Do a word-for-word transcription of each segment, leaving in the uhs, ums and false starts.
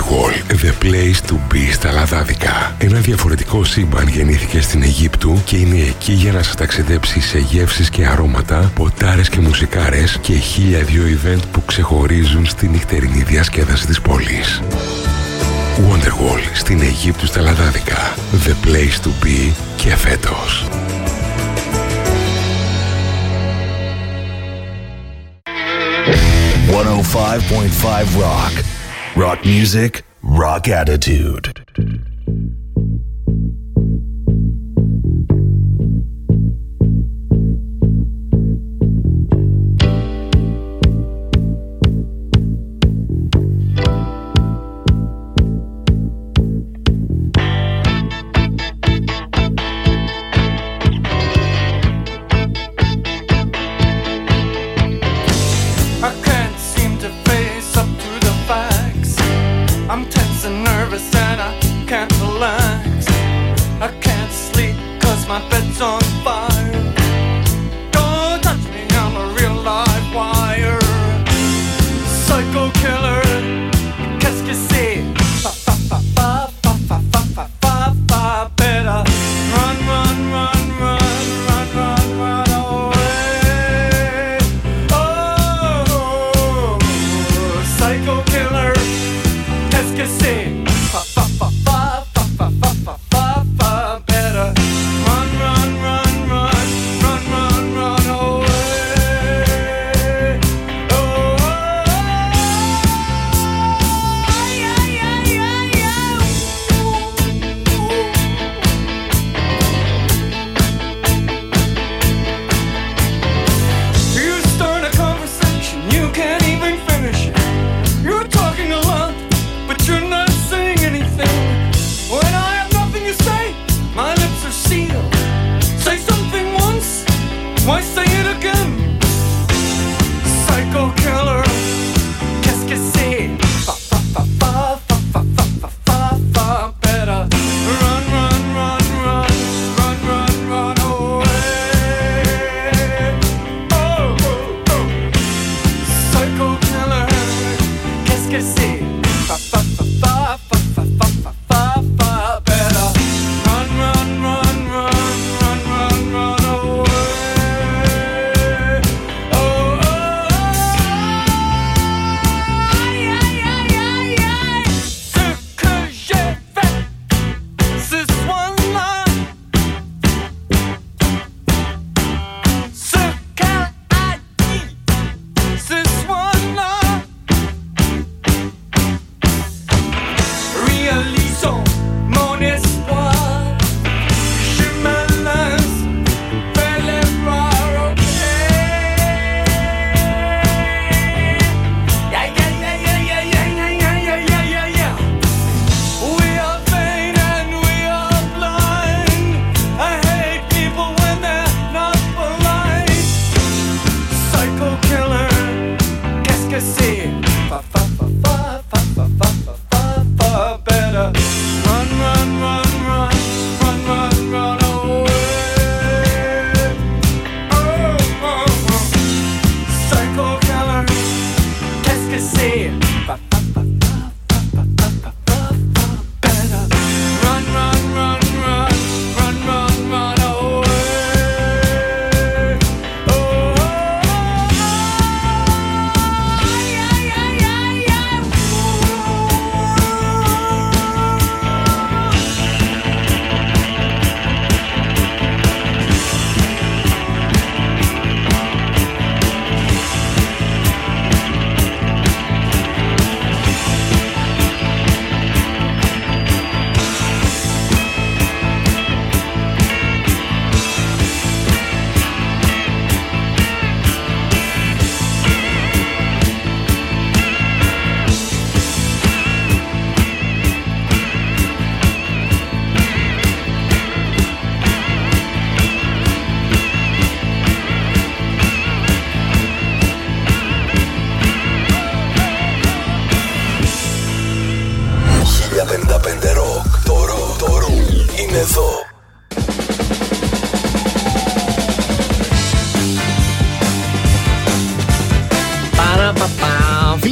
Wonderwall, the place to be στα λαδάδικα. Ένα διαφορετικό σύμπαν γεννήθηκε στην Αιγύπτου και είναι εκεί για να σας ταξιδέψει σε γεύσεις και αρώματα, ποτάρες και μουσικάρες και χίλια δυο event που ξεχωρίζουν στη νυχτερινή διασκέδαση της πόλης. Wonderwall στην Αιγύπτου στα λαδάδικα, the place to be και φέτος. εκατόν πέντε κόμμα πέντε Rock. Rock music, rock attitude.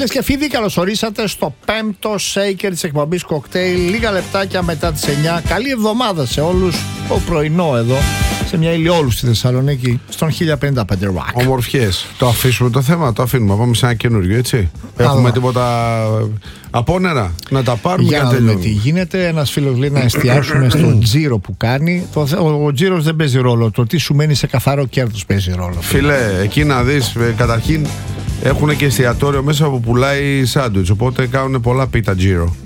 Φίλες και φίλοι, καλώς ορίσατε στο πέμπτο Shaker της εκπομπής Cocktail. Λίγα λεπτάκια μετά τις εννιά. Καλή εβδομάδα σε όλους. Το πρωινό εδώ, σε μια ηλιόλου στη Θεσσαλονίκη, στον χίλια πενήντα πέντε Rock. Ομορφιές. Το αφήσουμε το θέμα, το αφήνουμε. Πάμε σε ένα καινούριο, έτσι. Έχουμε τίποτα απόνερα να τα πάρουμε. Για να δούμε τι γίνεται. Ένας φίλος λέει να εστιάσουμε στο τζίρο που κάνει. Το, ο, ο τζίρος δεν παίζει ρόλο. Το τι σου μένει σε καθαρό κέρδος παίζει ρόλο. Φίλε, εκεί να δεις, καταρχήν έχουν και εστιατόριο μέσα που πουλάει σάντουιτς. Οπότε κάνουν πολλά πίτα τζίρο.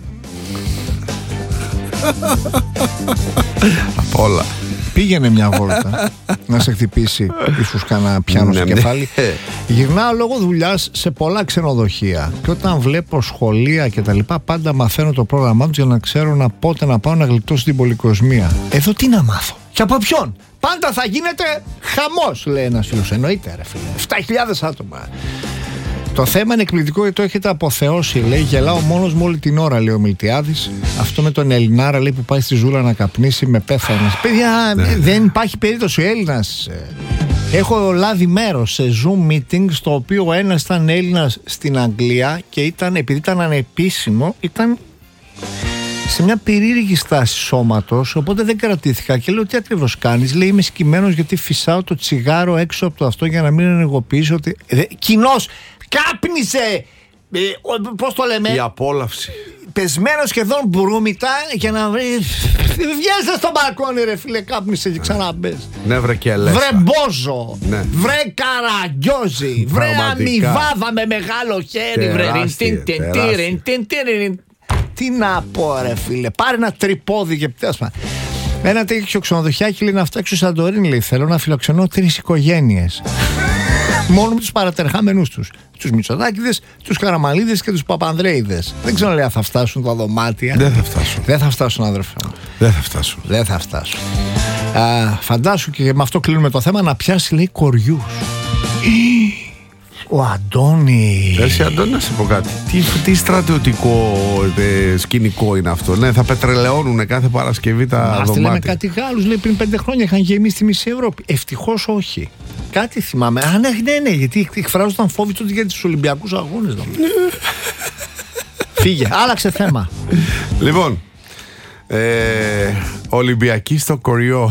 Απ' όλα. Πήγαινε μια βόλτα να σε χτυπήσει, ίσως κάνα πιάνο στο κεφάλι. Γυρνάω λόγω δουλειάς σε πολλά ξενοδοχεία. Και όταν βλέπω σχολεία και τα λοιπά, πάντα μαθαίνω το πρόγραμμά τους για να ξέρω να πότε να πάω να γλιτώσω την πολυκοσμία. Εδώ τι να μάθω? Και από ποιον? Πάντα θα γίνεται χαμός, λέει ένας φίλος. Εννοείται, ρε φίλε. επτά χιλιάδες άτομα. Το θέμα είναι εκπληκτικό γιατί το έχετε αποθεώσει, λέει. Γελάω μόνος μου όλη την ώρα, λέει ο Μιλτιάδης. Αυτό με τον Ελληνάρα, λέει, που πάει στη Ζούλα να καπνίσει, με πέθανε. Παιδιά, ναι. Δεν υπάρχει περίπτωση ο Έλληνας. Έχω λάβει μέρος σε Zoom meeting, στο οποίο ο ένας ήταν Έλληνας στην Αγγλία και ήταν, επειδή ήταν ανεπίσημο, ήταν σε μια περίεργη στάση σώματος, οπότε δεν κρατήθηκα και λέω τι ακριβώς κάνεις? Λέει είμαι σκυμμένος γιατί φυσάω το τσιγάρο έξω από το αυτό για να μην ενεργοποιήσω ότι... Κοινώς κάπνισε, ε, πώς το λέμε, η απόλαυση, πεσμένο σχεδόν μπρούμητα για να βρει. Βγαίνεις στο μπαλκόνι, ρε φίλε, κάπνισε και ξαναμπες. Ναι, βρε και ελέσσα. Βρε μπόζο, ναι. Βρε καραγκιόζη, βρε αμοιβάδα με μεγάλο χέρι, βρε. Τι να πω, ρε φίλε, πάρε ένα τρυπόδι και πτέσμα. Ένα τέτοιο ξενοδοχιάκι, λέει, να φτιάξω Σαντορίνη, λέει, θέλω να φιλοξενώ τρεις οικογένειες. Μόνο με τους παρατερχάμενους τους. Τους Μητσοτάκηδες, τους Καραμανλίδες και τους Παπανδρέιδες. Δεν ξέρω, λέει, αν θα φτάσουν τα δωμάτια. Δεν θα φτάσουν. Δεν θα φτάσουν, αδερφέ μου. Δεν θα φτάσουν. Δεν θα φτάσουν. Α, φαντάσου, και με αυτό κλείνουμε το θέμα, να πιάσει, λέει, κοριούς. Ο Αντώνης. Εσύ, Αντώνη, να σε πω κάτι. Τι, τι στρατιωτικό ε, σκηνικό είναι αυτό? Ναι, θα πετρελαιώνουν κάθε Παρασκευή τα Άστε, δωμάτια. Λέμε κάτι Γάλλους, λέει, πριν πέντε χρόνια είχαν γεμίσει τη μισή Ευρώπη. Ευτυχώς όχι. Κάτι θυμάμαι. Α, ναι, ναι, ναι, γιατί εκφράζονταν φόβοι τότε για τους Ολυμπιακούς Αγώνες. Φύγε, άλλαξε θέμα. Λοιπόν, ε, Ολυμπιακή στο κοριό.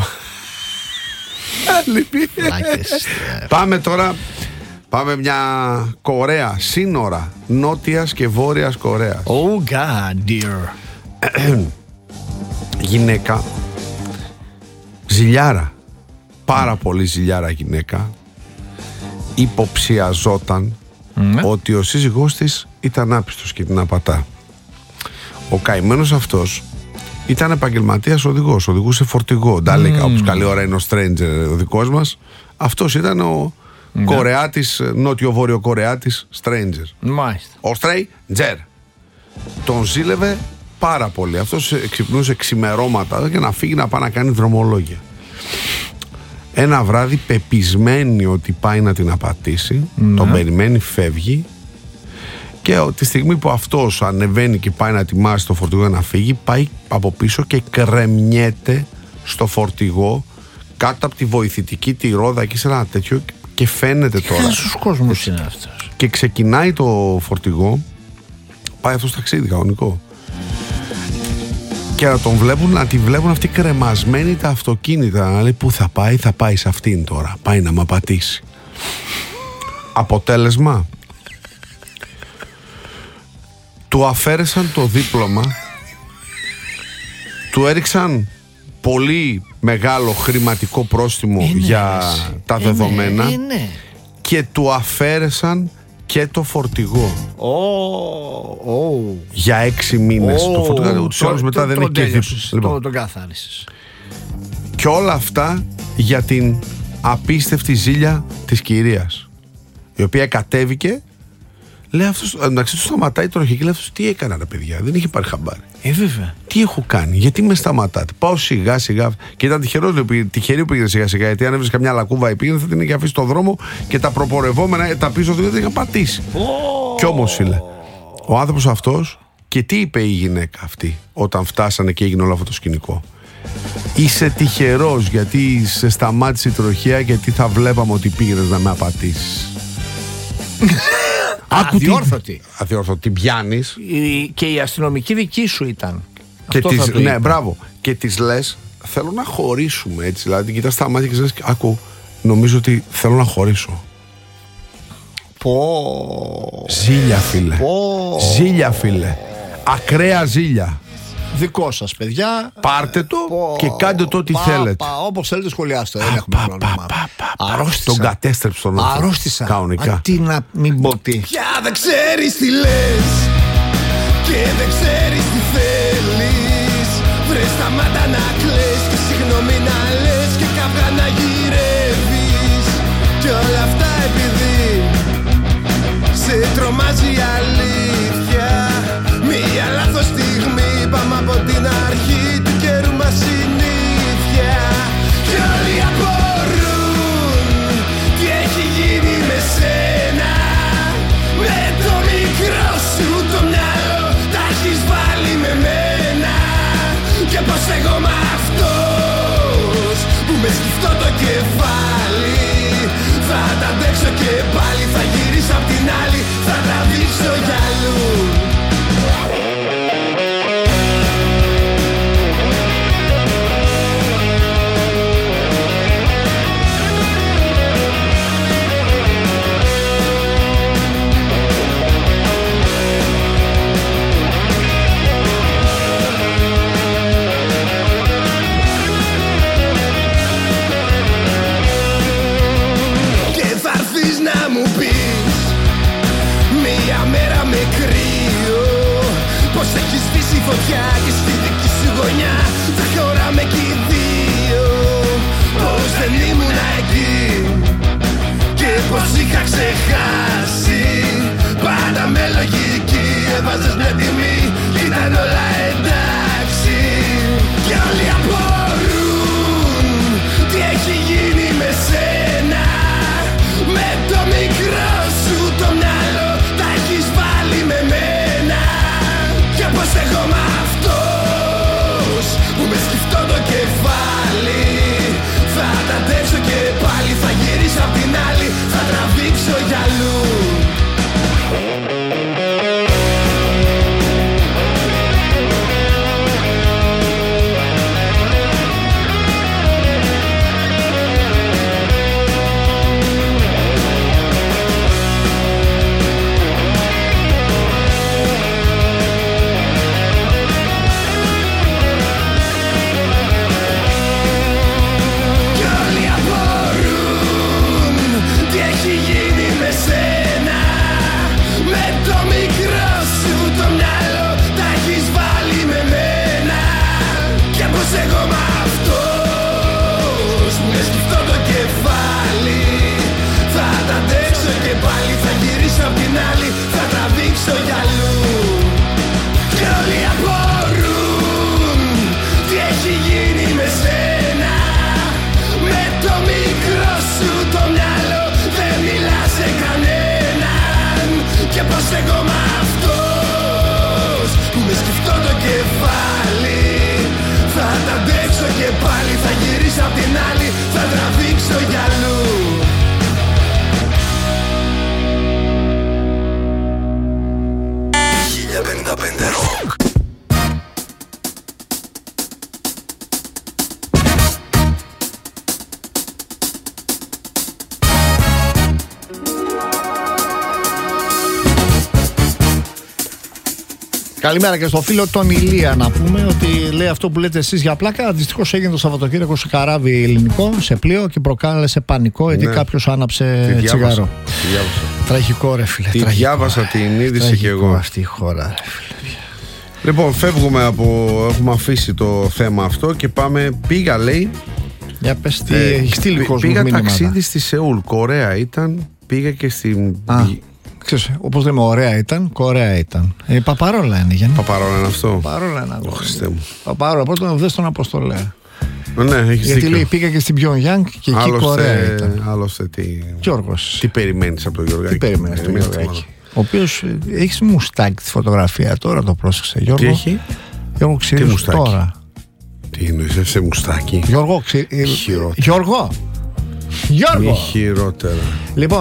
Πάμε τώρα. Πάμε μια Κορέα, σύνορα Νότιας και Βόρειας Κορέας. Oh God, dear. Γυναίκα, ζηλιάρα, πάρα πολύ ζηλιάρα γυναίκα, υποψιαζόταν mm. ότι ο σύζυγός της ήταν άπιστος και την απατά. Ο καημένος αυτός ήταν επαγγελματίας οδηγός, οδηγούσε φορτηγό, ντάλεκα, mm. όπως καλή ώρα είναι ο Stranger ο δικός μας. Αυτός ήταν ο ναι. Κορεάτης, νότιο-βόρειο Κορεάτης, Stranger. Μάλιστα. Ο Stranger. Τον ζήλευε πάρα πολύ. Αυτός ξυπνούσε ξημερώματα για να φύγει να πάει να κάνει δρομολόγια. Ένα βράδυ, πεπισμένη ότι πάει να την απατήσει, ναι. τον περιμένει, φεύγει, και τη στιγμή που αυτός ανεβαίνει και πάει να ετοιμάσει το φορτηγό να φύγει, πάει από πίσω και κρεμιέται στο φορτηγό κάτω από τη βοηθητική τη ρόδα εκεί σε ένα τέτοιο, και φαίνεται τώρα. Ένας κόσμος είναι αυτός. Και ξεκινάει το φορτηγό, πάει αυτό στο ταξίδι κανονικό, και να τον βλέπουν, να τη βλέπουν αυτή κρεμασμένη τα αυτοκίνητα, να λέει πού θα πάει, θα πάει σε αυτήν τώρα, πάει να μ' απατήσει. Αποτέλεσμα, του αφαίρεσαν το δίπλωμα, του έριξαν πολύ μεγάλο χρηματικό πρόστιμο είναι, για είναι, τα δεδομένα είναι, είναι. και του αφαίρεσαν και το φορτηγό oh, oh. για έξι μήνες. Oh, το φορτηγό ούτως ή άλλως μετά το, δεν έχει δίπλωμα. Λοιπόν, το καθάρισες. Και όλα αυτά για την απίστευτη ζήλια της κυρίας, η οποία κατέβηκε. Λέει αυτός, εντάξει, του σταματάει τώρα και λέει αυτός, τι έκανα ρε παιδιά, δεν είχε πάρει χαμπάρι. Ε, βέβαια. Τι έχω κάνει, γιατί με σταματάτε? Πάω σιγά σιγά. Και ήταν τυχερός, τυχερή που πήγαινε σιγά σιγά, γιατί αν έβρισκε καμιά λακκούβα ή πήγαινε, θα την είχε αφήσει στο δρόμο και τα προπορευόμενα, τα πίσω του δεν είχαν πατήσει. Oh. Κι όμως, φίλε, ο άνθρωπος αυτός, και τι είπε η γυναίκα αυτή όταν φτάσανε και έγινε όλο αυτό το σκηνικό? Είσαι τυχερός γιατί σε σταμάτησε η τροχέα, γιατί θα βλέπαμε ότι πήγαινες να με απατήσεις. Αδιόρθωτη. Αδιόρθωτη. Πιάνεις. Και η αστυνομική δική σου ήταν. Και Αυτό τις, θα το ναι, είπα. μπράβο. Και τις λες, θέλω να χωρίσουμε έτσι. Δηλαδή την κοιτάς στα μάτια και λες, άκου, νομίζω ότι θέλω να χωρίσω. Πω. Ζήλια, φίλε. Πω. Ζήλια, φίλε. Ακραία ζήλια. Δικό σας, παιδιά. Πάρτε το Πω. και κάντε το ό,τι Πα, θέλετε. πα, όπως θέλετε σχολιάστε. Δεν Πα, έχουμε πα, πρόβλημα. πα, πα, πα. Αρρώστησα. Τον κατέστρεψε τον άνθρωπο. Αρρώστησα. Κανονικά. Α, τι να μην πω τι. Πια δεν ξέρεις τι λες και δεν ξέρεις τι θέλεις. Βρες τα μάτα να κλαις και συγγνώμη να λες και καυγά να γυρεύεις. Κι όλα αυτά επειδή σε τρομάζει η αλήθεια. Μία λάθος στιγμή, πάμε από την αρχή του καιρού μας συνήθεια. Κι όλοι απορούν τι έχει γίνει με σένα. Με το μικρό σου το μυαλό τα έχεις βάλει με μένα. Και πως εγώ με αυτός που με σκυφτώ το κεφάλι θα τα αντέξω και πάλι. Θα γυρίσω απ' την άλλη, θα τραβήξω για αλλού. Πως έχεις σβήσει φωτιά και στη δική σου γωνιά θα χωράμε κι οι δύο. Πως δεν ήμουν εκεί και πως είχα ξεχάσει. Πάντα με λογική έβαζες μια τιμή κι ήταν όλα εντάξει. Κι όλοι απορούν τι έχει γίνει με σένα. Με το μικρό σου το μυαλό τα έχεις βάλει με μένα. Και πως εγώ με αυτός που με σκυφτώ το κεφάλι θα τα αντέξω και πάλι. Θα γυρίσω απ' την άλλη, θα τραβήξω για αλλού. Καλημέρα και στο φίλο τον Ηλία να πούμε ότι λέει αυτό που λέτε εσείς για πλάκα. Δυστυχώς έγινε το Σαββατοκύριακο σε καράβι ελληνικό, σε πλοίο και προκάλεσε πανικό γιατί ναι. κάποιος άναψε τη τσιγάρο. Τη διάβασα. Τραγικό ρε φίλε. Τη τραγικό. διάβασα την είδηση και εγώ. Αυτή η χώρα ρε φίλε. Λοιπόν, φεύγουμε από. Έχουμε αφήσει το θέμα αυτό και πάμε. Πήγα, λέει. Για πες τι ε, έχει στείλει κόσμος Πήγα μήνυματα. ταξίδι στη Σεούλ. Κορέα ήταν. Πήγα και στην. Α, ξέρεις, όπως λέμε, ωραία ήταν, Κορέα ήταν. Ε, παπαρόλα είναι, Γιάννη. Παπαρόλα είναι αυτό. Παπαρόλα είναι αυτό. Χριστέ μου. Παπαρόλα, πρώτον δες τον Αποστολέ. Ναι, έχεις γιατί δίκιο. λέει πήγα και στην Πιονγκιάνγκ και εκεί άλλωστε, Κορέα ήταν. Άλλωστε τι. Γιώργος. Τι περιμένεις από τον Γιώργο. Τι περιμένεις από τον Γιώργο. Ο οποίος έχει μουστάκι τη φωτογραφία τώρα, το πρόσεξε. Γιώργο. Τι έχει. Γιώργο Ξηρούς τώρα. Τι εννοείς, σε μουστάκι. Γιώργο. Ξη... Γιώργο. Γιώργο. Μη χειρότερα. Λοιπόν,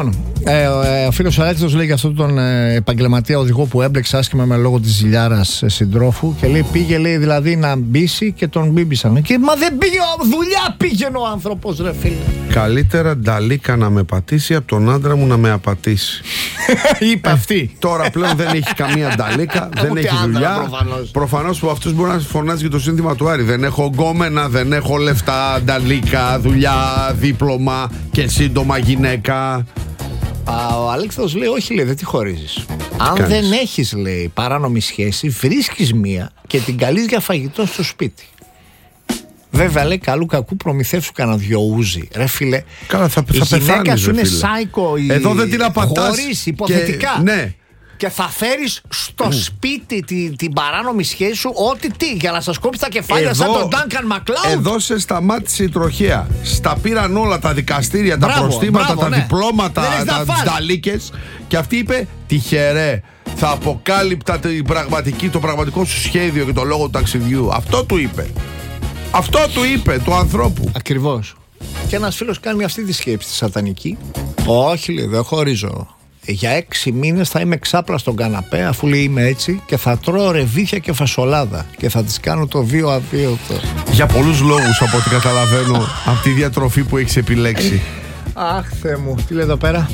Ε, ε, ο φίλος Αλέξανδρος λέει για αυτόν τον ε, επαγγελματία οδηγό που έμπλεξε άσχημα με λόγω της ζηλιάρας ε, συντρόφου και λέει πήγε λέει δηλαδή να μπήσει και τον μπίμπησαν. Και μα δεν πήγε, δουλειά πήγαινε ο άνθρωπος ρε φίλε. Καλύτερα νταλίκα να με πατήσει από τον άντρα μου να με απατήσει. Είπε αυτή. Τώρα πλέον δεν έχει καμία νταλίκα, δεν έχει δουλειά. Προφανώς. Προφανώς που αυτός μπορεί να φωνάζει και το σύνθημα του Άρη. Δεν έχω γκόμενα, δεν έχω λεφτά, νταλίκα, δουλειά, δίπλωμα και σύντομα γυναίκα. Α, ο Αλέξανδρος λέει όχι λέει δεν τη χωρίζεις. Αν κάνεις? δεν έχεις λέει παράνομη σχέση βρίσκεις μία και την καλείς για φαγητό στο σπίτι. Βέβαια λέει καλού κακού προμηθεύσου κανένα δυο ούζι. Ρε φίλε, Καλά, θα, η θα γυναίκα πεθάνεις, σου ρε είναι φίλε. σάικο. Εδώ δεν την απατάς. Χωρίς υποθετικά. Και, ναι. Και θα φέρεις στο σπίτι την, την παράνομη σχέση σου ό,τι τι για να σας κόψει τα κεφάλια Εδώ- σαν τον Duncan McLeod. Εδώ σε σταμάτησε η τροχέα. Στα πήραν όλα τα δικαστήρια, τα Μπράβο, προστήματα, μπράβο, τα ναι. διπλώματα, Δεν έχεις να τα φας. νταλίκες. Και αυτή είπε τυχερέ. Θα αποκάλυπτα την πραγματική, το πραγματικό σου σχέδιο και το λόγο του ταξιδιού. Αυτό του είπε. Αυτό του είπε, του ανθρώπου. Ακριβώς. Και ένας φίλος κάνει αυτή τη σκέψη τη σατανική. Όχι λέει δεν χωρίζω. Για έξι μήνες θα είμαι ξάπλα στον καναπέ αφού λέει είμαι έτσι και θα τρώω ρεβίθια και φασολάδα και θα τις κάνω το βίο αβίωτο. Για πολλούς λόγους από ό,τι καταλαβαίνω από τη διατροφή που έχεις επιλέξει. Αχ Θεέ μου, τι λέει εδώ πέρα.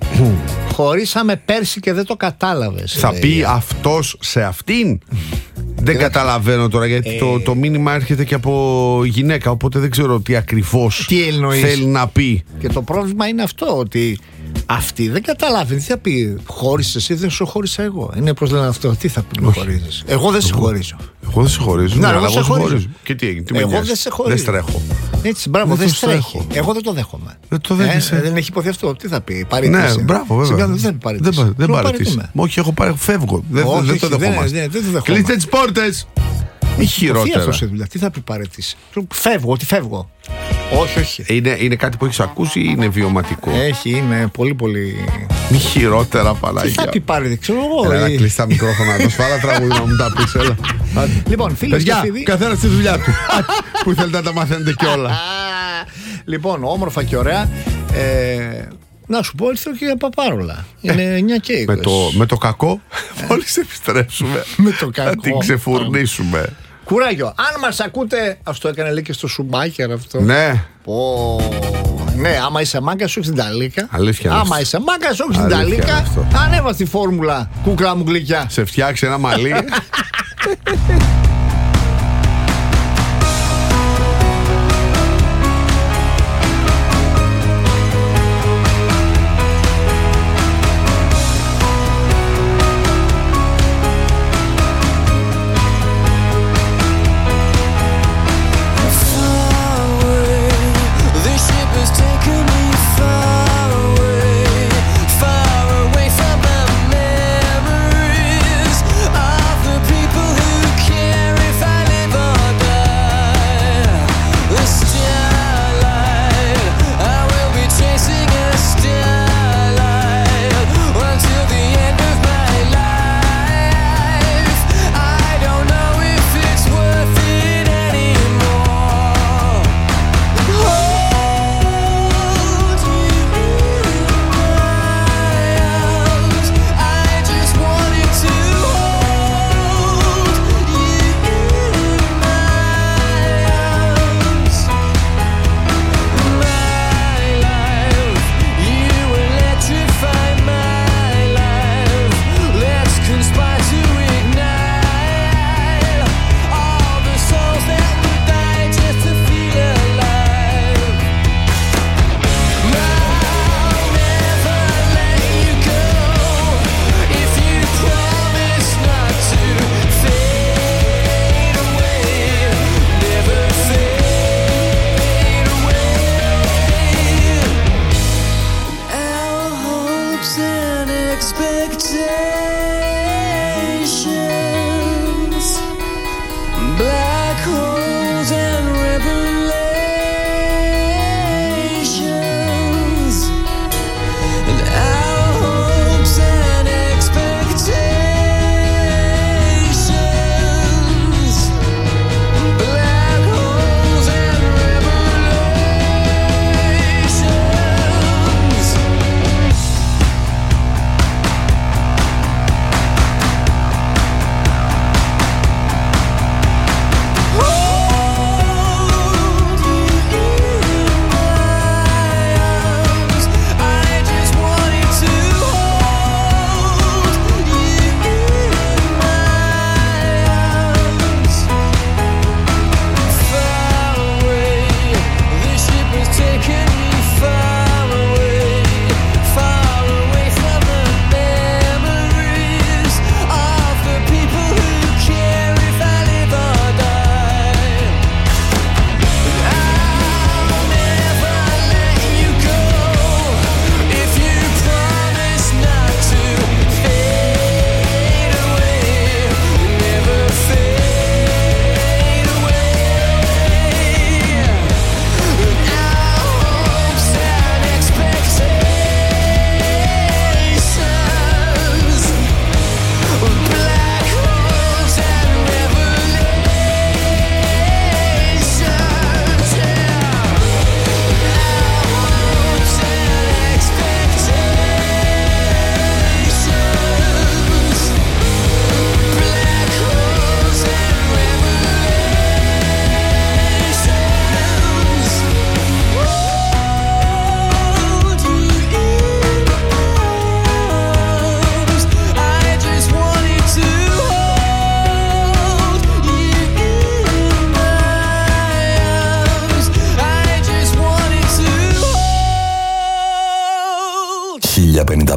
Χωρίσαμε πέρσι και δεν το κατάλαβες. Θα λέει. πει αυτός σε αυτήν. Δεν καταλαβαίνω τώρα γιατί το, το μήνυμα έρχεται και από γυναίκα. Οπότε δεν ξέρω τι ακριβώς Τι εννοείς? θέλει να πει. Και το πρόβλημα είναι αυτό ότι αυτή δεν καταλάβει. Τι θα πει, χώρισες εσύ, δεν σου χώρισα εγώ. Είναι πως λένε αυτό, τι θα πει, με χωρίζεις. Εγώ δεν σε χωρίζω. Εγώ δεν σε χωρίζω. Να, Ναι, εγώ αλλά σε εγώ σε χωρίζω. χωρίζω. Και τι έγινε, τι με Εγώ νοιάζει? δεν σε χωρίζω. Δεν στρέχω. Έτσι, μπράβο, Δεν δεν το στρέχει. στρέχω. Εγώ δεν το δέχομαι. Δεν το δέχεσαι. Ε, δεν έχει υποθεί αυτό. Τι θα πει, παραιτήσει. Ναι, μπράβο, βέβαια. Συγκάτω, δεν παραιτήσει. Δεν, πα- δεν Εγώ παραιτήσει. παραιτούμε. Όχι, έχω πάρει, φεύγω. Δεν, Όχι, δεν το όχι, δεν- δεχόμαστε. δεν- δεν το δεχόμαστε. Κλείστε τις πόρτες. Μη χειρότερα. Αυτό σε δουλειά. Τι θα πει παραιτήσει. Φεύγω, ότι φεύγω. Όχι, όχι. Είναι, είναι κάτι που έχεις ακούσει ή είναι βιωματικό? Έχει, είναι πολύ πολύ. Μη χειρότερα, Τι Παναγία. θα πει παραιτήσει, ξέρω εγώ. Έλα, ε. κλείσει τα μικρόφωνα. Να σφάλα τραγούδι να μου τα πεις. Έλα. Άντε. Λοιπόν, φίλε και Παιδιά, φίλοι. καθένα στη δουλειά του. Που θέλετε να τα μαθαίνετε κιόλα. Λοιπόν, όμορφα και ωραία. Ε, να σου πω, ήρθε και η Παπάρολα. Είναι εννιά και είκοσι. με, το, με το κακό, μόλις επιστρέψουμε, Με το θα κακό. την ξεφουρνήσουμε. Κουράγιο. Αν μας ακούτε. Αυτό έκανε λέει και στο Σουμάχερ αυτό. Ναι, Πω. Ναι, άμα είσαι μάγκα, σου έχει την ταλίκα. Αλήθεια είναι Άμα αυτό. είσαι μάγκα, σου έχει την Αλήθεια είναι ταλίκα. αυτό. Ανέβα τη φόρμουλα, κούκλα μου γλυκιά. σε φτιάξει ένα μαλλί. This ship has taken me far away, far away from the memories of the people who care.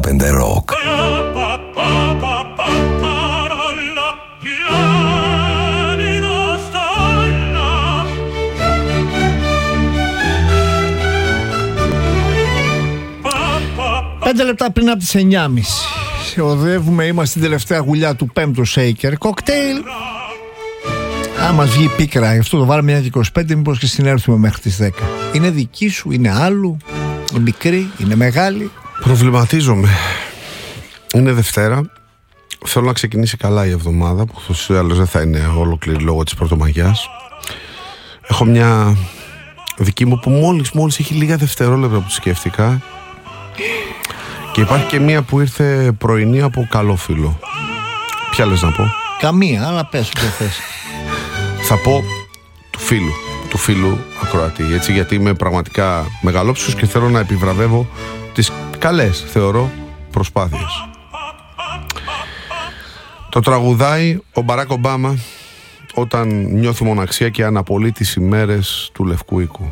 πέντε Rock. Πέντε λεπτά πριν από τις εννιά και μισή. Οδεύουμε, είμαστε στην τελευταία γουλιά του πέμπτου Shaker Cocktail. Αν μας βγει πίκρα, γι' αυτό το βάλαμε μια και είκοσι πέντε, μήπως και συνέρθουμε μέχρι τις δέκα. Είναι δική σου, είναι άλλου, είναι μικρή, είναι μεγάλη? Προβληματίζομαι. Είναι Δευτέρα. Θέλω να ξεκινήσει καλά η εβδομάδα, που ούτως ή άλλως δεν θα είναι ολόκληρη λόγω της Πρωτομαγιάς. Έχω μια δική μου που μόλις, μόλις έχει λίγα δευτερόλεπτα που τη σκέφτηκα. Και υπάρχει και μία που ήρθε πρωινή από καλό φίλο. Ποια λες να πω? Καμία, αλλά πες ό,τι θες. Θα πω του φίλου, του φίλου ακροατή, έτσι, γιατί είμαι πραγματικά μεγαλόψυχος και θέλω να επιβραβεύω τις καλές, θεωρώ, προσπάθειες. Το τραγουδάει ο Μπαράκ Ομπάμα όταν νιώθει μοναξία και αναπολύει τις ημέρες του Λευκού Οίκου.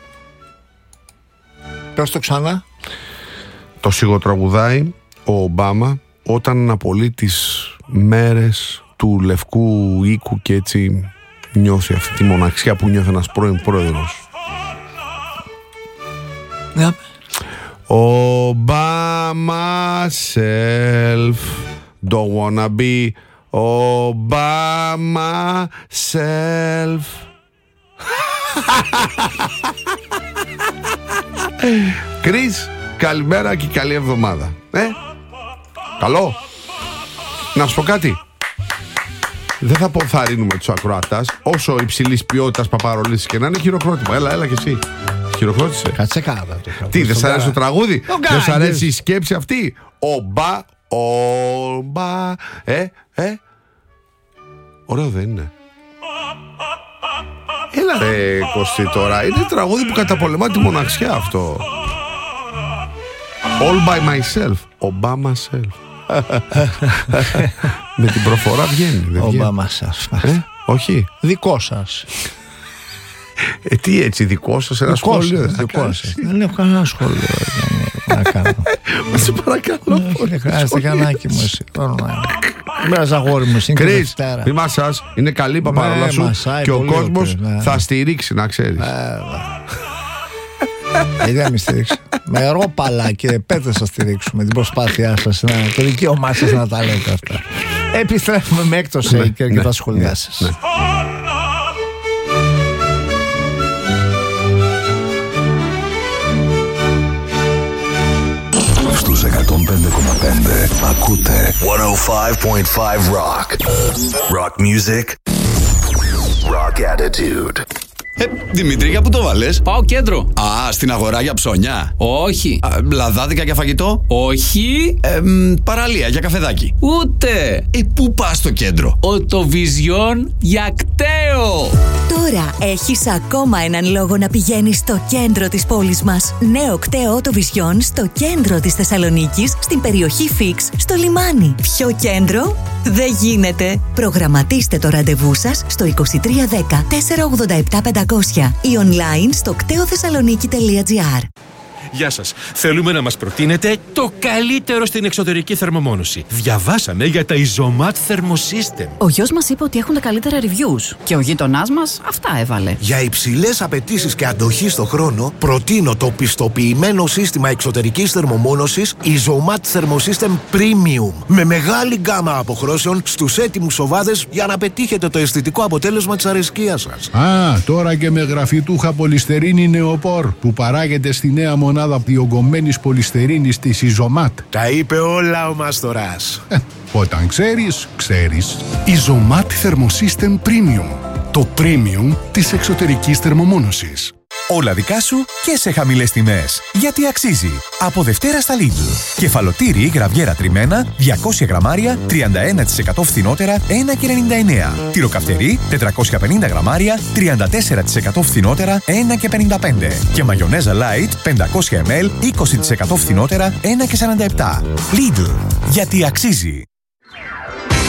Πες το ξανά. Το σιγοτραγουδάει ο Ομπάμα όταν αναπολύει τις μέρες του Λευκού Οίκου και έτσι νιώθει αυτή τη μοναξιά που νιώθει ένας πρώην πρόεδρος. Yeah. Obama self, don't wanna be Obama self. Κρίς, καλημέρα και καλή εβδομάδα. Ε, καλό. Να σου πω κάτι. Δεν θα πω θα ρίνουμε τους ακροατάς, όσο υψηλής ποιότητας παπαρολίσεις και να είναι, χειροκρότημα. Έλα, έλα και εσύ. Χειροκρότησε. Κάτσε κάτω. Τι, δεν σ' αρέσει το τραγούδι? Δεν σ' αρέσει η σκέψη αυτή? Ομπα, ομπα. Ε, ε. Ωραίο δεν είναι? Έλα ρε Κωστή τώρα. Είναι τραγούδι που καταπολεμά τη μοναξιά αυτό. All by myself. Obama self. Με την προφορά βγαίνει. Obama self. Ε, όχι. Δικό σας. Ε, τι έτσι, δικό σας, ένα δικό σχόλιο? Σας, δικό σας. Δεν έχω κανένα σχόλιο να κάνω. Μα σε παρακαλώ. Δεν χρειάζεται κανάκι μου εσύ. Μέρα αγόρι μου, είναι Κρίς, μη μασάς, είναι καλή η παπαρόλα σου και ο κόσμος θα στηρίξει, να ξέρεις. Γιατί δεν με στηρίξει? Με ρόπαλα και πέτρες θα στηρίξουμε την προσπάθειά σας, το δικαίωμά σας να τα λέτε αυτά. Επιστρέφουμε με έκτο Shaker και τα σχολιά σας. Στους εκατόν πέντε κόμμα πέντε ακούτε εκατόν πέντε κόμμα πέντε Rock. Rock music, rock attitude. Ε, Δημήτρη, για πού το βάλες? Πάω κέντρο. Α, στην αγορά για ψώνια. Όχι. Α, λαδάδικα για φαγητό. Όχι. Ε, μ, παραλία για καφεδάκι. Ούτε. Ε, πού πας στο κέντρο? Οτοβιζιόν για κταίο. Τώρα έχεις ακόμα έναν λόγο να πηγαίνεις στο κέντρο της πόλης μας. Νέο κταίο Οτοβιζιόν στο κέντρο της Θεσσαλονίκης, στην περιοχή Φίξ, στο λιμάνι. Πιο κέντρο δεν γίνεται. Προγραμματίστε το ραντεβού σας στο είκοσι τρία δέκα τετρακόσια ογδόντα επτά πεντακόσια ή online στο κτέοθεσσαλονίκη τελεία τζι άρ. Γεια σας. Θέλουμε να μας προτείνετε το καλύτερο στην εξωτερική θερμομόνωση. Διαβάσαμε για τα Isomat Thermosystem. Ο γιος μας είπε ότι έχουν τα καλύτερα reviews και ο γείτονάς μας αυτά έβαλε. Για υψηλές απαιτήσεις και αντοχή στο χρόνο, προτείνω το πιστοποιημένο σύστημα εξωτερικής θερμομόνωσης Isomat Thermosystem Premium. Με μεγάλη γκάμα αποχρώσεων στους έτοιμους οβάδες για να πετύχετε το αισθητικό αποτέλεσμα της αρεσκίας σας. Α, τώρα και με γραφιτούχα πολυστερίνη νεοπόρ που παράγεται στη νέα μονάδα διογκωμένης πολυστερίνης της Isomat. Τα είπε όλα ο Μαστοράς. Ε, όταν ξέρεις, ξέρεις. Isomat Thermosystem Premium. Το premium της εξωτερικής θερμομόνωσης. Όλα δικά σου και σε χαμηλές τιμές. Γιατί αξίζει. Από Δευτέρα στα Lidl. Κεφαλοτήρι ή γραβιέρα τριμμένα, διακόσια γραμμάρια, τριάντα ένα τοις εκατό φθηνότερα, ένα και ενενήντα εννέα. Τυροκαυτερί, τετρακόσια πενήντα γραμμάρια, τριάντα τέσσερα τοις εκατό φθηνότερα, ένα και πενήντα πέντε. Και μαγιονέζα Light, πεντακόσια μιλιλίτρα, είκοσι τοις εκατό φθηνότερα, ένα και σαράντα επτά. Lidl. Γιατί αξίζει.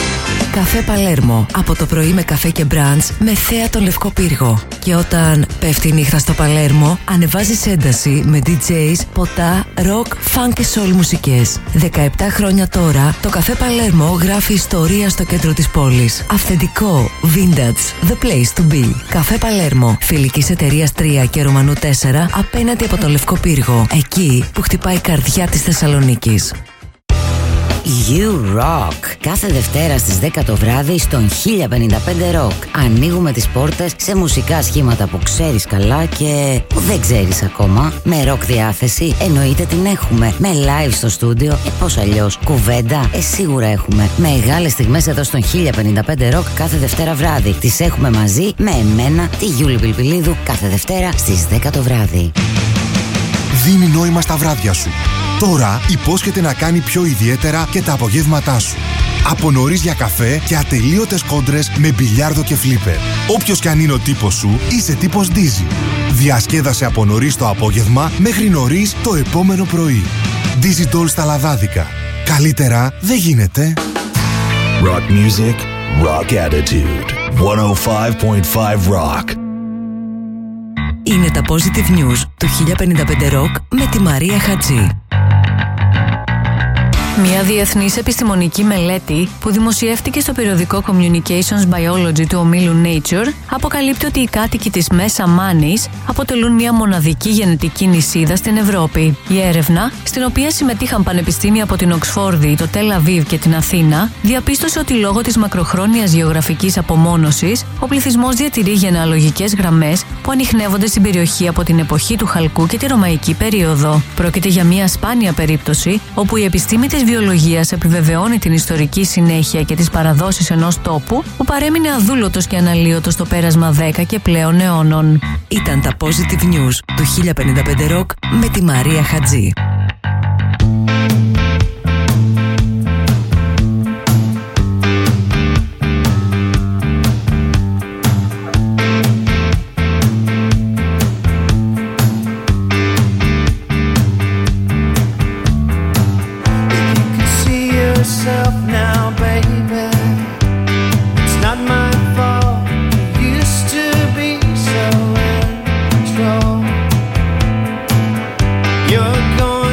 Καφέ Παλέρμο. Από το πρωί με καφέ και μπραντς με θέα τον Λευκό Πύργο. Και όταν πέφτει η νύχτα στο Παλέρμο, ανεβάζεις ένταση με ντι τζέις, ποτά, ροκ, φανκ και σολ μουσικές. δεκαεπτά χρόνια τώρα, το Καφέ Παλέρμο γράφει ιστορία στο κέντρο της πόλης. Αυθεντικό, vintage, the place to be. Καφέ Παλέρμο, φιλικής εταιρείας τρία και Ρωμανού τέσσερα, απέναντι από τον Λευκό Πύργο. Εκεί που χτυπάει η καρδιά της Θεσσαλονίκης. You Rock. Κάθε Δευτέρα στις δέκα το βράδυ στον χίλια πενήντα πέντε Rock. Ανοίγουμε τις πόρτες σε μουσικά σχήματα που ξέρεις καλά και που δεν ξέρεις ακόμα. Με rock διάθεση εννοείται την έχουμε. Με live στο στούντιο, ε πώς αλλιώς. Κουβέντα, ε σίγουρα έχουμε. Μεγάλες στιγμές εδώ στον χίλια πενήντα πέντε Rock κάθε Δευτέρα βράδυ. Τις έχουμε μαζί με εμένα, τη Γιούλη Πιλπιλίδου, κάθε Δευτέρα στις δέκα το βράδυ. Δίνει νόημα στα βράδια σου. Τώρα υπόσχεται να κάνει πιο ιδιαίτερα και τα απογεύματά σου. Από νωρίς για καφέ και ατελείωτες κόντρες με μπιλιάρδο και φλίπερ. Όποιος κι αν είναι ο τύπος σου, είσαι τύπος Dizzy. Διασκέδασε από νωρίς το απόγευμα μέχρι νωρίς το επόμενο πρωί. Dizzy Doll στα Λαδάδικα. Καλύτερα δεν γίνεται. Rock music, rock attitude. εκατόν πέντε κόμμα πέντε Rock. Είναι τα Positive News του χίλια πενήντα πέντε Rock με τη Μαρία Χατζή. Μια διεθνής επιστημονική μελέτη που δημοσιεύτηκε στο περιοδικό Communications Biology του ομίλου Nature αποκαλύπτει ότι οι κάτοικοι της Μέσα Μάνης αποτελούν μια μοναδική γενετική νησίδα στην Ευρώπη. Η έρευνα, στην οποία συμμετείχαν πανεπιστήμια από την Οξφόρδη, το Τελ Αβίβ και την Αθήνα, διαπίστωσε ότι λόγω της μακροχρόνιας γεωγραφικής απομόνωσης, ο πληθυσμός διατηρεί γενεαλογικές γραμμές που ανιχνεύονται στην περιοχή από την εποχή του Χαλκού και τη Ρωμαϊκή περίοδο. Πρόκειται για μια σπάνια περίπτωση όπου η επιστήμη της βιολογίας επιβεβαιώνει την ιστορική συνέχεια και τις παραδόσεις ενός τόπου που παρέμεινε αδούλωτος και αναλύωτος στο πέρασμα δέκα και πλέον αιώνων. Ήταν τα Positive News του χίλια πενήντα πέντε Rock με τη Μαρία Χατζή. You're going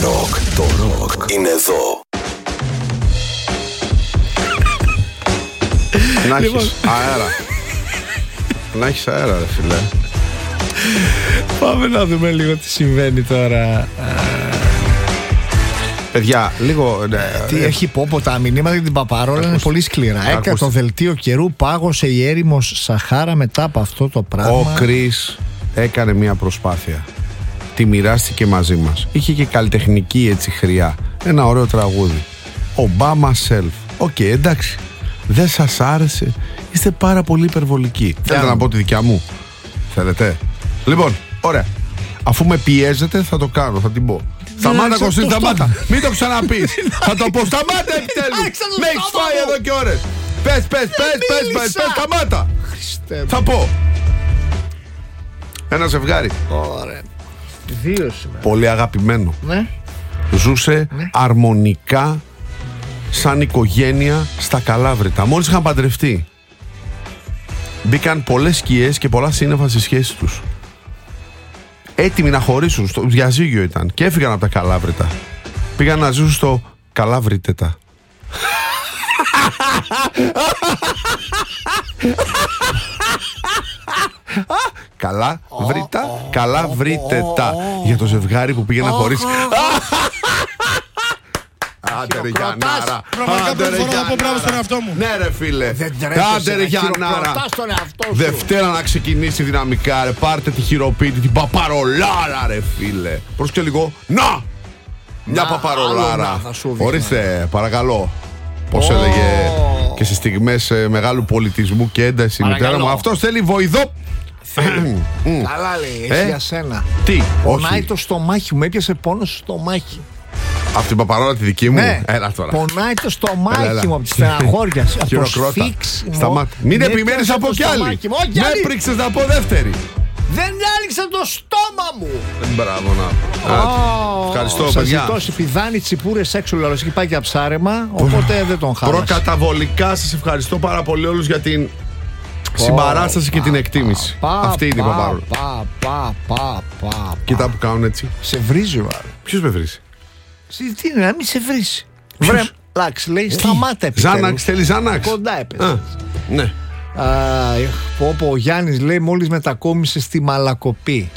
ροκ. Το ροκ είναι εδώ. Να έχεις αέρα. Να έχεις αέρα, ρε φίλε. Πάμε να δούμε λίγο τι συμβαίνει τώρα. Παιδιά, λίγο. Ναι, τι έχει πω από τα μηνύματα για την Παπαρόλα είναι πολύ σκληρά. Έκανε το δελτίο καιρού, πάγωσε η έρημος Σαχάρα μετά από αυτό το πράγμα. Ο Κρίς έκανε μια προσπάθεια. Τη μοιράστηκε μαζί μας. Είχε και καλλιτεχνική έτσι χρειά. Ένα ωραίο τραγούδι. Obama Self. Οκ, okay, εντάξει. Δεν σας άρεσε. Είστε πάρα πολύ υπερβολικοί. Θέλετε να πω τη δικιά μου? Θέλετε? Λοιπόν, ωραία. Αφού με πιέζετε θα το κάνω, θα την πω. Σταμάτα Κωστή, σταμάτα. Μην το ξαναπείς. Θα το πω, σταμάτα επιτέλους. Με έχεις φάει εδώ και ώρες. Πες, πες, πες, πες, πες, πες, σταμάτα. Θα πω. Ένα ζευγάρι. Ωραία. Δύο σήμερα. Πολύ αγαπημένο. Ναι. Ζούσε ναι. αρμονικά σαν οικογένεια στα Καλάβρητα. Μόλις είχαν παντρευτεί, μπήκαν πολλές σκιές και πολλά σύννεφα στις σχέσεις τους. Έτοιμοι να χωρίσουν, στο διαζύγιο ήταν. Και έφυγαν από τα Καλάβρητα. Πήγαν να ζήσουν στο Καλάβριτετα. Καλά βρήτα, καλά βρήτετα. Για το ζευγάρι που πήγε να χωρίσει. Άντε ρε Γιαννάρα. Πραγματικά πρώτη φορά θα πω μπράβο στον εαυτό μου. Ναι ρε φίλε. Άντε ρε Γιαννάρα. Δευτέρα να ξεκινήσει δυναμικά ρε. Πάρτε τη χειροποίητη, την Παπαρολάρα ρε φίλε. Πρόσεχε λίγο. Να! Μια Παπαρολάρα. Ορίστε παρακαλώ. Πώς έλεγε και σε στιγμές μεγάλου πολιτισμού και ένταση η μητέρα μου. Αυτός θέλει βοηδό. Καλά λέει, έχει για σένα. Τι, πονάει το στομάχι μου, έπιασε πόνο στο στομάχι. Από την Παπαρόλα τη δική μου. Ναι, έλα τώρα. Πονάει το στομάχι μου από τη στεναχώρια. Χειροκρότα. Σταμάτα. Μην επιμένεις από κι άλλη. Με έπριξες να πω δεύτερη. Δεν άνοιξε το στόμα μου. Μπράβο να. Ευχαριστώ παιδιά. Σας ζητώ πηδάνει τσιπούρες έξω λαός και πάει για ψάρεμα. Οπότε δεν τον χάλασε. Προκαταβολικά σας ευχαριστώ πάρα πολύ όλους για την συμπαράσταση και την εκτίμηση. Αυτή είναι η Παπαρόλα. Κοίτα που κάνουν έτσι. Σε βρίζει ο άλλος. Ποιος με βρίζει? Τι είναι, να μην σε βρίσει. Βρε, λάξ, λέει, σταμάτα επιτέλους. Ζάναξ, θέλει Ζάναξ. Κοντά έπεσε. Ναι. Πω πω, ο Γιάννης λέει μόλις μετακόμισε στη Μαλακοπή.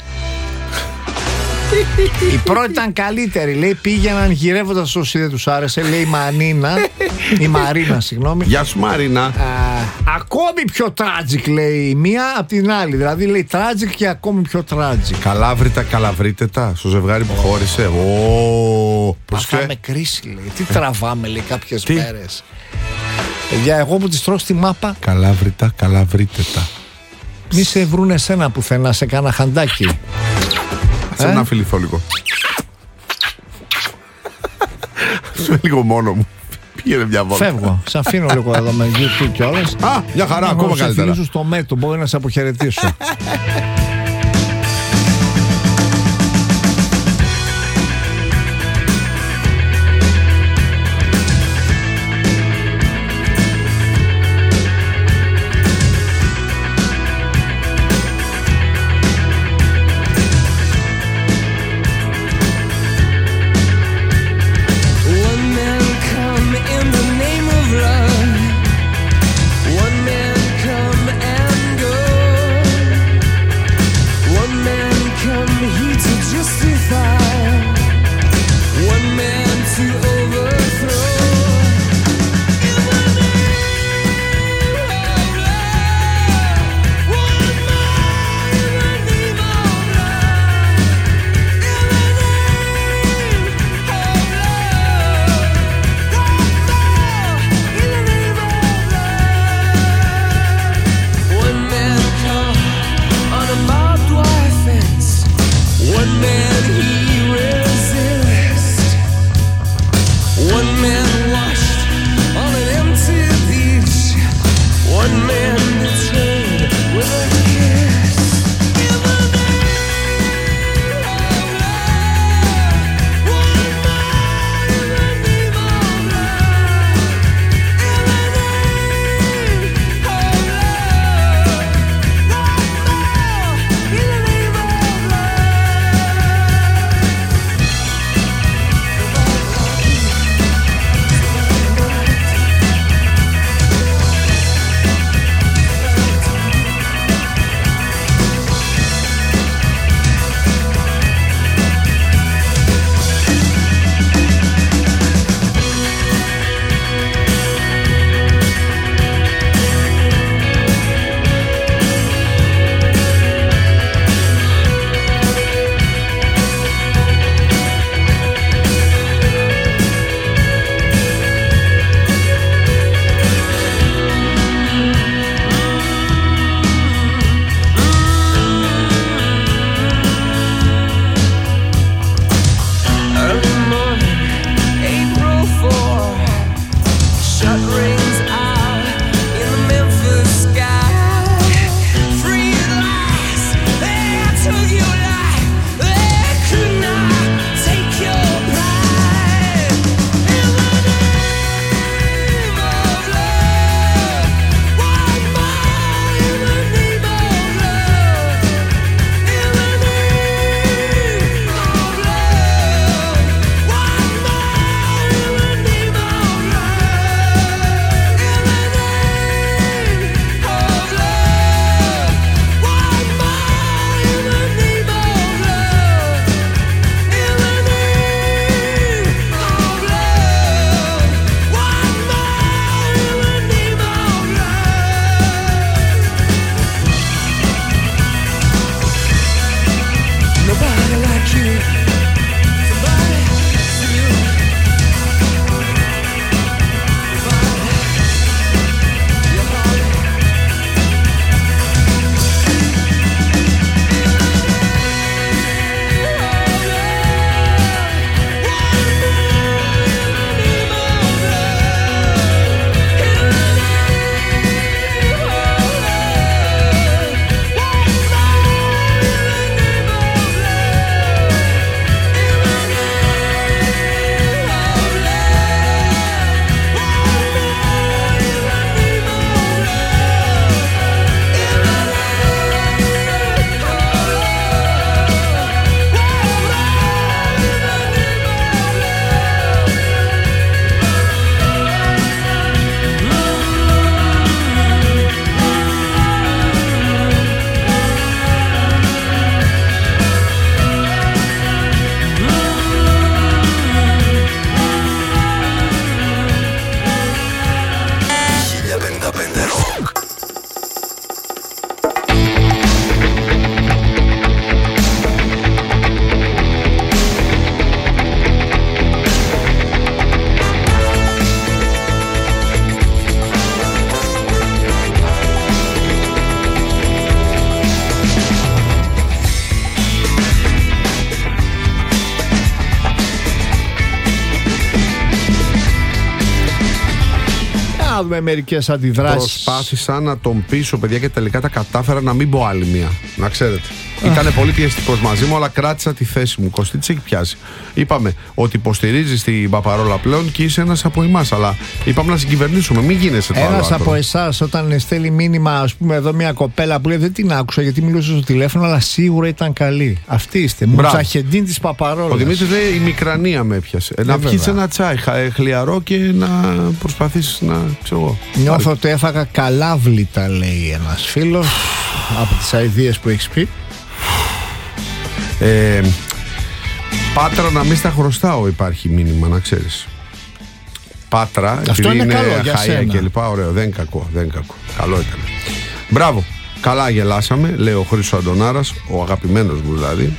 Η πρώτη ήταν καλύτερη, λέει, πήγαιναν γυρεύοντας όσοι δεν τους άρεσε, λέει η Μανίνα. Η Μαρίνα, συγγνώμη. Γεια σου Μαρίνα. Α, ακόμη πιο tragic, λέει η μία από την άλλη. Δηλαδή λέει tragic και ακόμη πιο tragic. Καλάβρητα, καλαβρίτετα στο ζευγάρι που χώρισε. Ω, παθάμε κρίση, λέει. Τι τραβάμε, λέει, κάποιες μέρες. Για εγώ που τις τρώω στη μάπα. Καλάβρητα, καλαβρίτετα. Μη σε βρούνε εσένα πουθενά, σε κάνα χαντάκι. Θέλω ε? να φιληθώ λίγο. Σου λίγο μόνο μου. Πήγαινε μια βόλτα. Φεύγω. Σε αφήνω λίγο εδώ με YouTube κιόλας. Α, μια χαρά, ακόμα καλύτερα. Να σε φιλήσω στο μέτρο, μπορεί να σε αποχαιρετήσω. να δούμε μερικές αντιδράσεις. Προσπάθησα να τον πείσω, παιδιά, και τελικά τα κατάφερα να μην πω άλλη μία. Να ξέρετε. Ήταν πολύ πιεστικός μαζί μου, αλλά κράτησα τη θέση μου. Κωστή της έχει πιάσει. Είπαμε ότι υποστηρίζει την Παπαρόλα πλέον και είσαι ένας από εμάς. Αλλά είπαμε να συγκυβερνήσουμε. Μην γίνεσαι τώρα. Ένας από εσάς, όταν στέλνει μήνυμα, ας πούμε, εδώ μια κοπέλα που λέει δεν την άκουσα γιατί μιλούσε στο τηλέφωνο, αλλά σίγουρα ήταν καλή. Αυτή είστε. Μουτσαχεντίν της Παπαρόλας. Ο Δημήτρης λέει: η μικρανία με έπιασε. Ε, να πιεις ένα τσάι χλιαρό και να προσπαθήσεις να. Ξέρω. Νιώθω ότι έφαγα καλάβλητα, λέει ένας φίλος, από τις αηδίες που έχεις πει. Ε, Πάτρα να μην στα χρωστάω, υπάρχει μήνυμα, να ξέρεις. Πάτρα, αυτό επειδή είναι, είναι καλό για χαΐα σένα. και λοιπά, ωραίο, δεν είναι κακό, δεν είναι κακό. Καλό ήταν. Μπράβο, καλά γελάσαμε, λέει ο Χρήστος Αντωνάρας, ο αγαπημένος μου δηλαδή.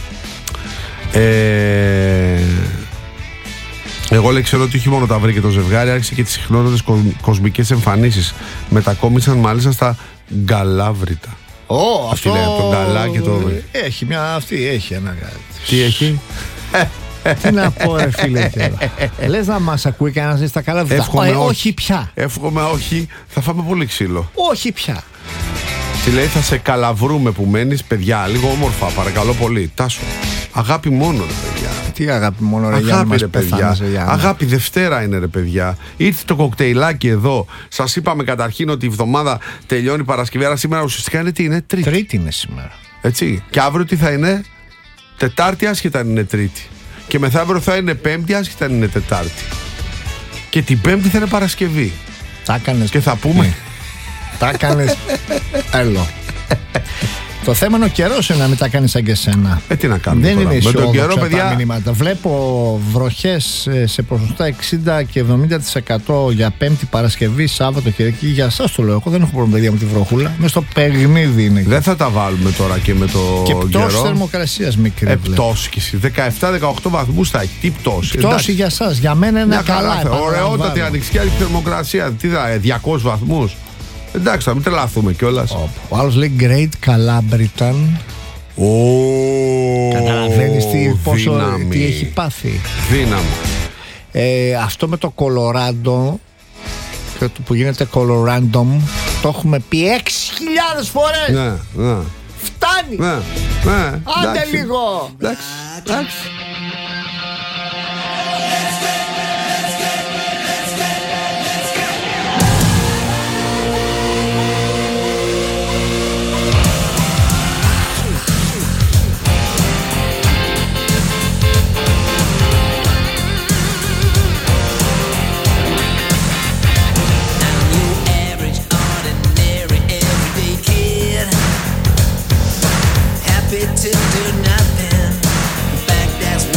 Ε, εγώ λέει ξέρω ότι όχι μόνο τα βρήκε το ζευγάρι, άρχισε και τις συχνότητες κοσμικές εμφανίσεις. Μετακόμισαν μάλιστα στα γκαλάβρητα. Oh, αυτή αυτό λέει από τον Καλά και το... Έχει μια, αυτή έχει ένα. Τι έχει? Τι να πω, ρε φίλε, λες να μας ακούει κανένας να ζει στα καλά βιτά. Εύχομαι ε, όχι. όχι πια. Εύχομαι όχι, θα φάμε πολύ ξύλο. Όχι πια. Τι λέει, θα σε καλαβρούμε που μένεις, παιδιά, λίγο όμορφα, παρακαλώ πολύ. Τάσο, αγάπη μόνο, ρε παιδιά. Τι αγάπη μόνο, ρε Γιάννη, αγάπη, μας ρε παιδιά. Αγάπη Δευτέρα είναι, ρε παιδιά. Ήρθε το κοκτέιλάκι εδώ. Σας είπαμε καταρχήν ότι η εβδομάδα τελειώνει Παρασκευή, άρα σήμερα ουσιαστικά είναι τι είναι, Τρίτη. Τρίτη είναι σήμερα. Έτσι. Και αύριο τι θα είναι? Τετάρτη, άσχετα αν είναι Τρίτη. Και μεθαύριο θα είναι Πέμπτη, άσχετα αν είναι Τετάρτη. Και την Πέμπτη θα είναι Παρασκευή. Τα έκανες. Και θα πούμε. Τα έκανες. Έλο. Το θέμα είναι ο καιρός είναι να μην τα κάνεις σαν και σένα. Ε, τι να κάνουμε. Δεν τώρα. είναι Με τον καιρό, τα παιδιά. μηνύματα. Βλέπω βροχές σε ποσοστά εξήντα και εβδομήντα τοις εκατό για Πέμπτη, Παρασκευή, Σάββατο, Κυριακή. Για εσάς το λέω. Εγώ δεν έχω πρόβλημα, παιδιά, με τη βροχούλα. Μες στο παιχνίδι είναι. Δεν θα τα βάλουμε τώρα και με το και καιρό. Και πτώση θερμοκρασίας μικρή. Ε, πτώση κι εσύ. δεκαεπτά δεκαοκτώ βαθμούς θα έχει. Τι πτώση. Πτώση εντάξει. Για εσάς. Για μένα είναι καλά. Ωραιότατη ανοιξιά θερμοκρασία. Τι θα, διακόσιους βαθμούς. Εντάξει, θα μην τρελαθούμε κιόλας. Ο άλλος λέει Great Calabritan. Oh, καταλαβαίνεις τι, πόσο, δύναμη. τι έχει πάθει. Δύναμη. Ε, αυτό με το Κολοράντο που γίνεται Colorandom το έχουμε πει έξι χιλιάδες φορές. Ναι, ναι. Φτάνει. Ναι, ναι. Άντε εντάξει. λίγο. Εντάξει, εντάξει. To do nothing. In fact, that's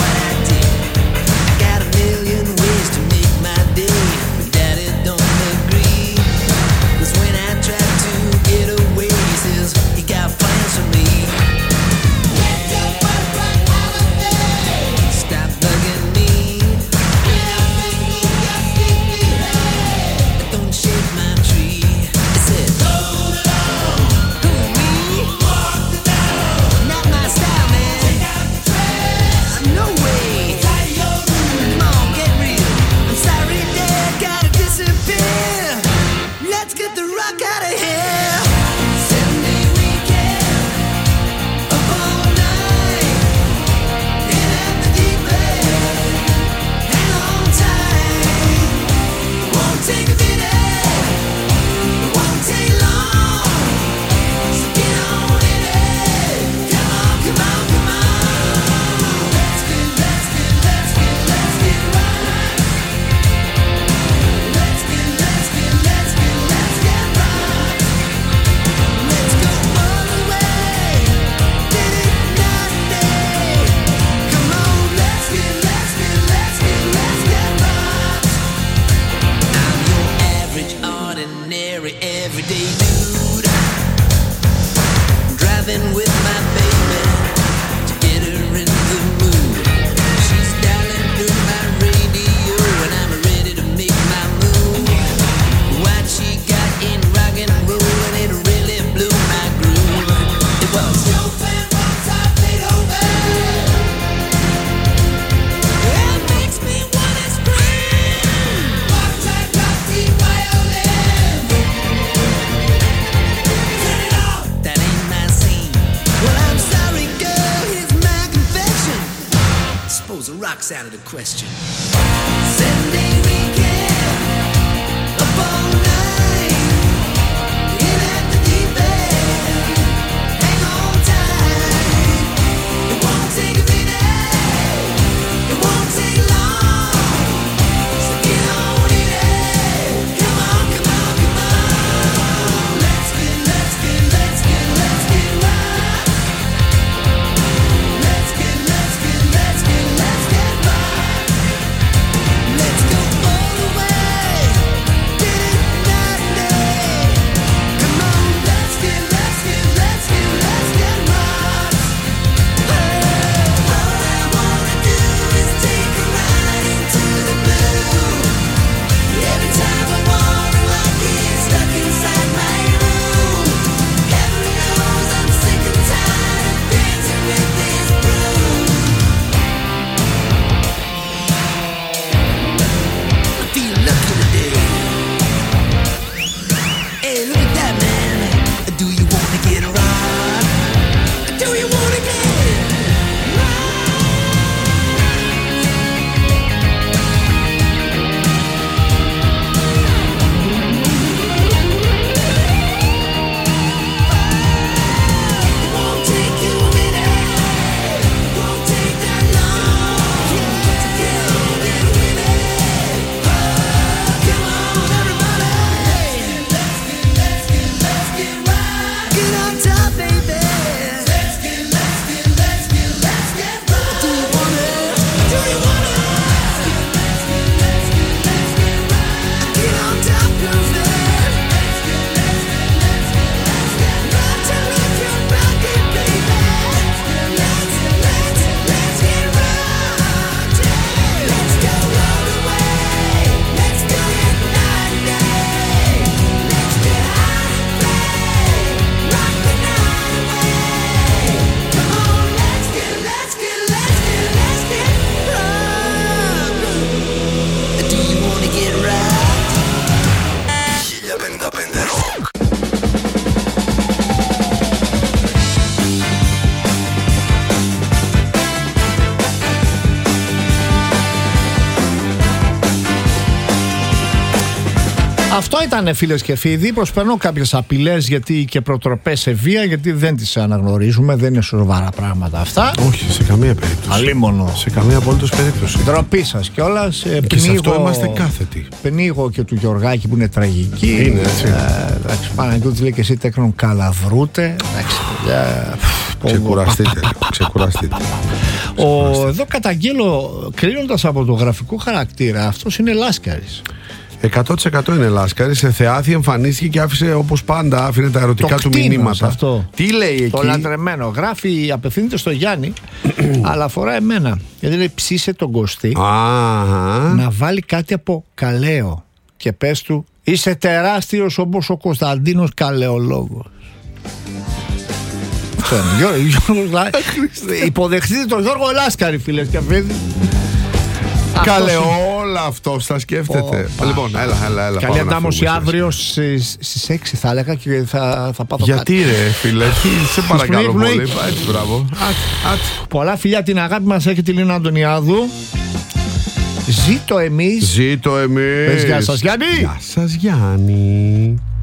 question. Sunday weekend, up all night, in at the deep end, hang on tight. It won't take a minute, it won't take long, so get on in it. Come on, come on, come on. Let's get, let's get, let's get, let's get right. Let's get, let's get, let's get, let's get right. Let's go all the way, get it night and day. Come on, let's get, let's get, let's get, let's get right. All I wanna do is take a ride into the blue. Every time I wanna, I get stuck inside my room. Heaven knows I'm sick and tired of dancing with this broom. I feel lucky today. Hey, look at that, man. Do you wanna get right? Do you wanna get Won't take you a minute, won't take that long to get on and win it. Come on, everybody, let's get, let's get, let's get right. Get on top, baby. Let's get, let's get, let's get, let's get right. Do you wanna? Do you wanna? Let's get, let's get, let's get right. Get on top, girlfriend. Let's get, let's get, let's get, let's get right. Turn up your rocket, baby. Let's get, let's get, let's get, let's get right. Let's go all the way. Let's do it night and day. Let's get high and play, rock the night away. Come on, let's get, let's get, let's get, let's get right. Do you wanna get right? χίλια πενήντα πέντε Rock. Αυτό ήταν, φίλες και φίλοι. Προσπερνώ κάποιες απειλές γιατί και προτροπές σε βία, γιατί δεν τις αναγνωρίζουμε. Δεν είναι σοβαρά πράγματα αυτά. Όχι, σε καμία περίπτωση. Αλίμονο. Σε καμία απολύτως περίπτωση. Ντροπή σας κιόλας. Ε, Και σε αυτό πνίγω- είμαστε κάθετοι. Πνίγω και του Γιωργάκη που είναι τραγική. Είναι, έτσι. Ε, εντάξει, Παναγιώτη λέει και εσύ τέκνον καλαβρούτε. Εντάξει, παιδιά. Ξεκουραστείτε, λίγο, ξεκουραστείτε. Ο, εδώ καταγγέλλω, κρίνοντας από το γραφικό χαρακτήρα, αυτός είναι Λάσκαρης. εκατό τοις εκατό είναι Λάσκαρης. Σε θεάθη εμφανίστηκε και άφησε, όπως πάντα, άφηνε τα ερωτικά Το του κτήνος μηνύματα. αυτό. Τι λέει εκεί? Το λατρεμένο. Γράφει, απευθύνεται στο Γιάννη, αλλά αφορά εμένα. Γιατί λέει ψήσε τον Κωστή Αχα. να βάλει κάτι από Καλαίο. Και πες του, είσαι τεράστιος όπως ο Κωνσταντίνος Καλαιολόγος. Αυτό είναι. Γιώργο, Γιώργο, Λα- υποδεχτείτε τον Γιώργο Λάσκαρη, φίλες και φίλοι. Καλέ, Αυτός είναι. όλα αυτό στα σκέφτεται. Πω, Λοιπόν, έλα, έλα, έλα. Καλή πάμε να αντάμωση φύγουμε. αύριο στις, στις έξι θα έλεγα και θα, θα πάθω Γιατί κάτι. ρε φίλε, τι, σε παρακαλώ πρωί, πολύ. πρωί. Έτσι, μπράβο. Άτι, άτι. Πολλά φιλιά, την αγάπη μας έχει τη Λίνα Αντωνιάδου. Ζήτω εμείς. Ζήτω εμείς. Πες γεια σας, Γιάννη. Γεια σας, Γιάννη.